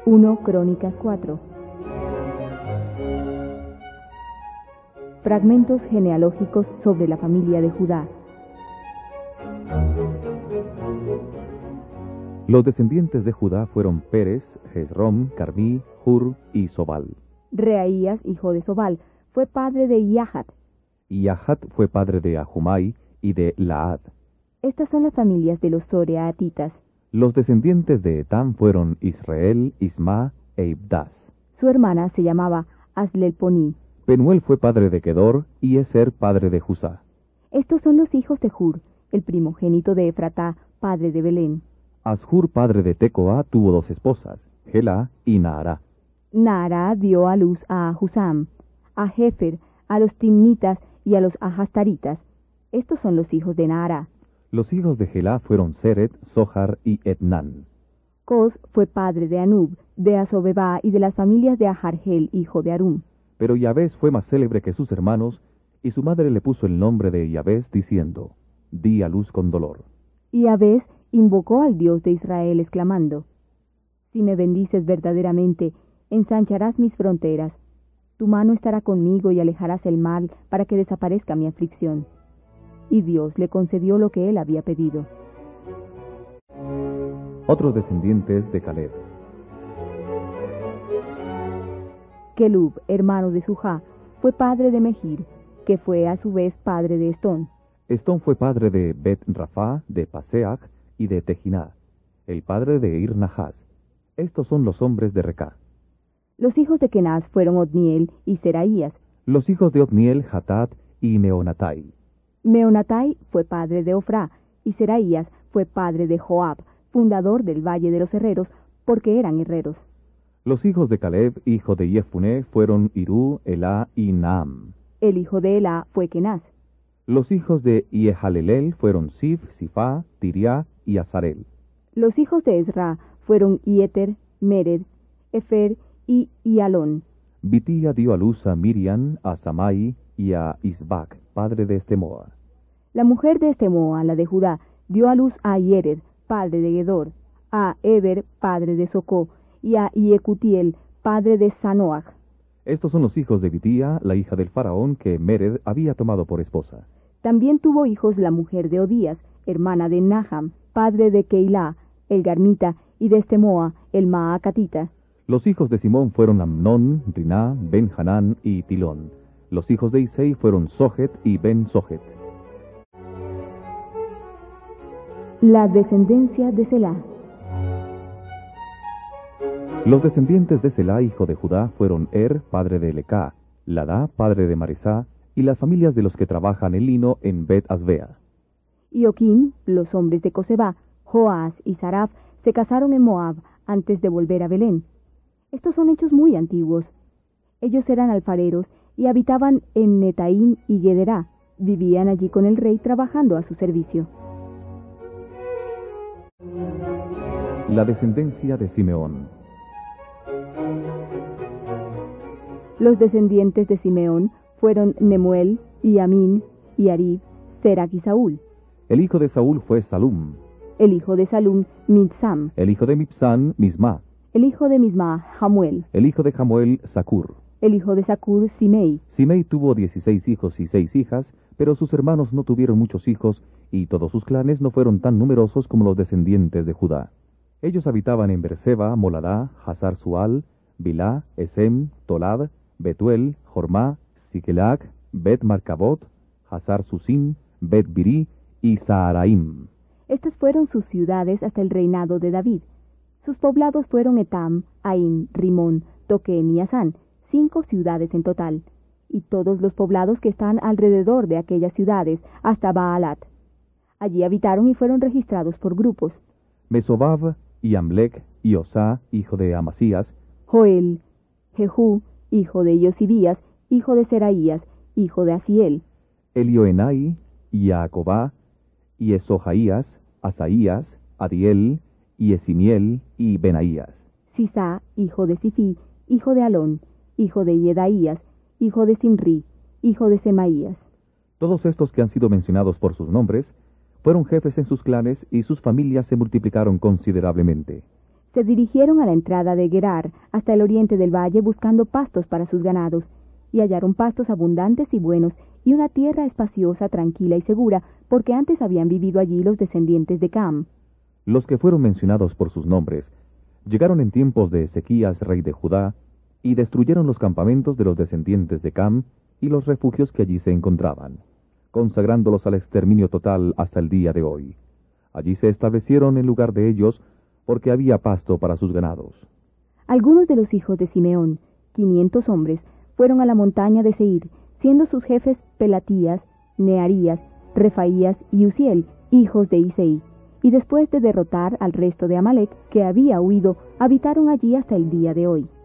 1 Crónicas 4. Fragmentos genealógicos sobre la familia de Judá. Los descendientes de Judá fueron Pérez, Hezrón, Carmí, Hur y Sobal. Reaías, hijo de Sobal, fue padre de Yahat. Yahat fue padre de Ahumai y de Laad. Estas son las familias de los Zoreatitas. Los descendientes de Etam fueron Israel, Isma e Ibdas. Su hermana se llamaba Aslelponí. Penuel fue padre de Kedor y Eser padre de Jusá. Estos son los hijos de Hur, el primogénito de Efratá, padre de Belén. Ashur padre de Tecoa tuvo dos esposas, Gelá y Naará. Naará dio a luz a Husam, a Jefer, a los Timnitas y a los Ahastaritas. Estos son los hijos de Naará. Los hijos de Gelá fueron Seret, Zohar y Etnán. Cos fue padre de Anub, de Asobebá y de las familias de Ahargel, hijo de Arum. Pero Yabés fue más célebre que sus hermanos, y su madre le puso el nombre de Yabés, diciendo, di a luz con dolor. Y Yabés invocó al Dios de Israel, exclamando, si me bendices verdaderamente, ensancharás mis fronteras. Tu mano estará conmigo y alejarás el mal para que desaparezca mi aflicción. Y Dios le concedió lo que él había pedido. Otros descendientes de Caleb. Kelub, hermano de Sujá, fue padre de Mehir, que fue a su vez padre de Estón. Estón fue padre de Bet Rafá, de Paseach y de Tejiná, el padre de Ir Nahas. Estos son los hombres de Recá. Los hijos de Kenaz fueron Otniel y Seraías. Los hijos de Otniel, Hatat y Meonatai. Meonatai fue padre de Ofrá, y Seraías fue padre de Joab, fundador del Valle de los Herreros, porque eran herreros. Los hijos de Caleb, hijo de Yefuné, fueron Irú, Elá y Naam. El hijo de Elá fue Kenaz. Los hijos de Yehalelel fueron Sif, Sifá, Tiriá y Azarel. Los hijos de Ezra fueron Yeter, Mered, Efer y Ialón. Bitía dio a luz a Miriam, a Samai y a Isbac, padre de Estemoa. La mujer de Estemoa, la de Judá, dio a luz a Yered, padre de Gedor, a Eber, padre de Socó, y a Yecutiel, padre de Sanoach. Estos son los hijos de Bitía, la hija del faraón que Mered había tomado por esposa. También tuvo hijos la mujer de Odías, hermana de Naham, padre de Keilá, el Garmita, y de Estemoa, el Maacatita. Los hijos de Simón fueron Amnón, Riná, Ben-Hanán y Tilón. Los hijos de Isei fueron Sojet y Ben-Sojet. La descendencia de Selá. Los descendientes de Selá, hijo de Judá, fueron padre de Lecá, Ladá, padre de Maresá, y las familias de los que trabajan el lino en Bet-Asbea. Y Oquim, los hombres de Cosebá, Joás y Saraf, se casaron en Moab antes de volver a Belén. Estos son hechos muy antiguos. Ellos eran alfareros y habitaban en Netaim y Gederá. Vivían allí con el rey trabajando a su servicio. La descendencia de Simeón. Los descendientes de Simeón fueron Nemuel, y Amín, y Arib, Serac y Saúl. El hijo de Saúl fue Salum. El hijo de Salum, Mibsam. El hijo de Mibsam, Misma. El hijo de Misma, Jamuel. El hijo de Jamuel, Zacur. El hijo de Zacur, Simei. Simei tuvo 16 hijos y 6 hijas, pero sus hermanos no tuvieron muchos hijos, y todos sus clanes no fueron tan numerosos como los descendientes de Judá. Ellos habitaban en Berseba, Moladá, Hazar Sual, Bilá, Esem, Tolad, Betuel, Jormá, Siquelac, Bet Marcabot, Hazar Susim, Bet Birí y Saharaim. Estas fueron sus ciudades hasta el reinado de David. Sus poblados fueron Etam, Ain, Rimón, Toquén y Asán, 5 ciudades en total, y todos los poblados que están alrededor de aquellas ciudades, hasta Baalat. Allí habitaron y fueron registrados por grupos. Mesobab y Amlec y Osá, hijo de Amasías, Joel, Jehú, hijo de Yosibías, hijo de Seraías, hijo de Asiel, Elioenai, y Jacobá, y Esojaías, Asaías, Adiel, y Esimiel, y Benaías. Sisá, hijo de Sifí, hijo de Alón, hijo de Yedaías, hijo de Simri, hijo de Semaías. Todos estos que han sido mencionados por sus nombres, fueron jefes en sus clanes y sus familias se multiplicaron considerablemente. se dirigieron a la entrada de Gerar, hasta el oriente del valle, buscando pastos para sus ganados, y hallaron pastos abundantes y buenos, y una tierra espaciosa, tranquila y segura, porque antes habían vivido allí los descendientes de Cam. Los que fueron mencionados por sus nombres llegaron en tiempos de Ezequías, rey de Judá, y destruyeron los campamentos de los descendientes de Cam y los refugios que allí se encontraban, consagrándolos al exterminio total hasta el día de hoy. Allí se establecieron en lugar de ellos, porque había pasto para sus ganados. Algunos de los hijos de Simeón, 500 hombres, fueron a la montaña de Seir, siendo sus jefes Pelatías, Nearías, Refaías y Uziel, hijos de Isei, y después de derrotar al resto de Amalec, que había huido, habitaron allí hasta el día de hoy.